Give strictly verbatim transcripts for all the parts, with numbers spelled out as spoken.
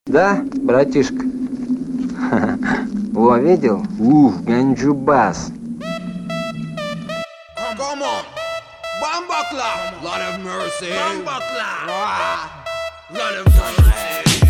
Да, братишка? Во, видел? Ух, ганджубас. Come on, Bambakla, Lord of mercy, Bambakla, Lord of mercy.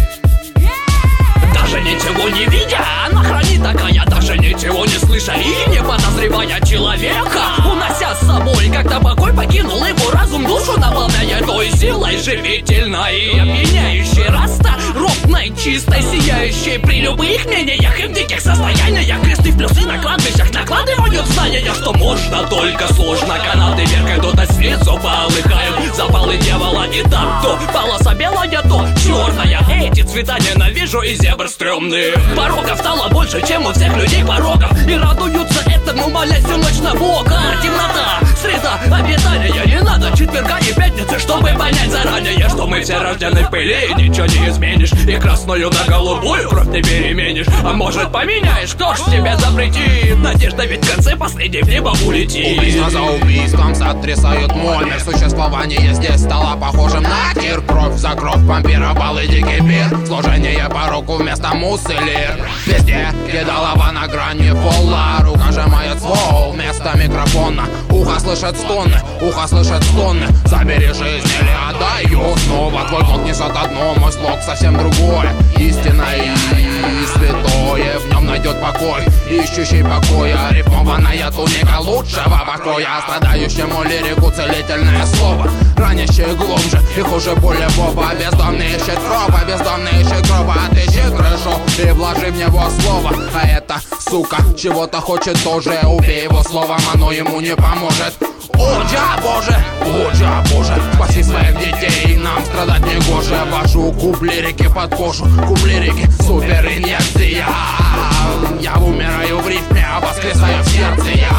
Даже ничего не видя, она хранит такая, даже ничего не слыша и не подозревая человека, унося с собой, когда покой покинул его разум, душу наполняя той силой живительной и опьяняющей, расторопной, чистой, сияющей при любых мнениях и в диких состояниях. Кресты в плюсы на кладбищах накладывают знания, что можно, только сложно. Канаты вверх идут, а снизу полыхают запалы дьявола, и там то полоса белая, то черная. Эти цвета ненавижу и зебр стрёмные. Пороков стало больше, чем у всех людей пороков, и радуются этому, молясь всю ночь на Бога. Темнота, среда обитания, не надо четверга и пятницы, чтобы понять заранее, что мы все рождены в пыли, и ничего не изменишь, и красную на голубую кровь не переменишь. А может поменяешь, кто ж тебе запретит? Надежда ведь в конце последней в небо улетит. Убийство за убийством сотрясают мой мир. Существование здесь стало похожим на тир. Кровь за кровь, вампиробал и дикий пир. Служение пороку вместо мусселир. Везде кидалова на грани пола. Рука сжимает ствол вместо микрофона. Ухо слышит стоны, ухо слышит стоны. Забери жизнь или отдаю снова. Твой код несет одно, мой слог совсем другое. Истинное и святое в нем найдет покой, ищущий покоя. Рифмованная туника лучшего покоя, страдающему лирику целительное слово, ранящее глубже и хуже более Боба. Бездомный ищет гроба, бездомный ищет гроба. Отыщи крышу и вложи в него слово. А эта сука чего-то хочет тоже. Убей его словом, оно ему не поможет. О, Джа, Боже, о, Джа, Боже, спаси своих детей, нам страдать не гоже. Вожу куб лирики под кожу, куб лирики, супер инъекция. Я умираю в рифме, а воскресаю в сердце я.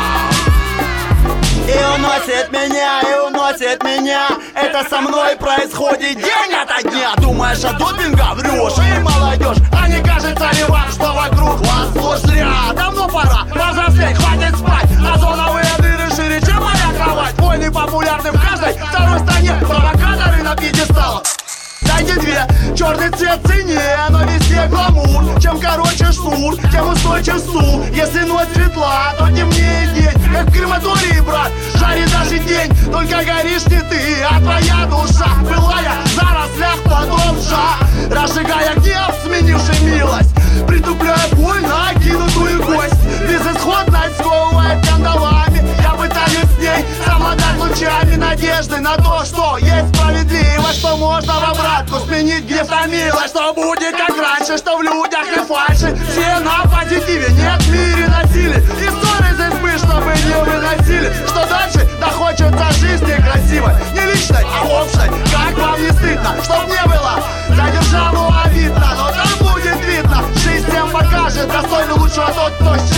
И уносит меня, и уносит меня. Это со мной происходит день ото дня. Думаешь о допинге, врешь, и молодежь. А не кажется ли вам, что вокруг вас ложь зря? Давно пора повзрослеть, хватит спать. Озоновые дыры шире, чем моя кровать. Войны популярны в каждой второй стране. Провокаторы на пьедесталах. Дайте две, черный цвет цене, но везде гламур. Чем короче шнур, тем устойчив стул. Если ночь светла, то темнее день. Как в крематории, брат, жарит даже день. Только горишь не ты, а твоя душа. Былая в зарослях подолжа, разжигая гнев, сменивший милость. Притупляя боль на кинутую кость. Безысходность сковывает кандалами. Я пытаюсь с ней совладать лучами надежды на то, что есть справедливость, что можно в обратку сменить гнев на милость. Что будет как раньше, что в людях не фальши. Все на позитиве, нет в мире насилия. И ссоры здесь мы, чтобы не выносили. Что дальше? Да хочется жизни красивой, не личной, а общей. Как вам не стыдно, чтоб не было за державу обидно. Но там будет видно, жизнь всем покажет. Достойный лучшего тот, кто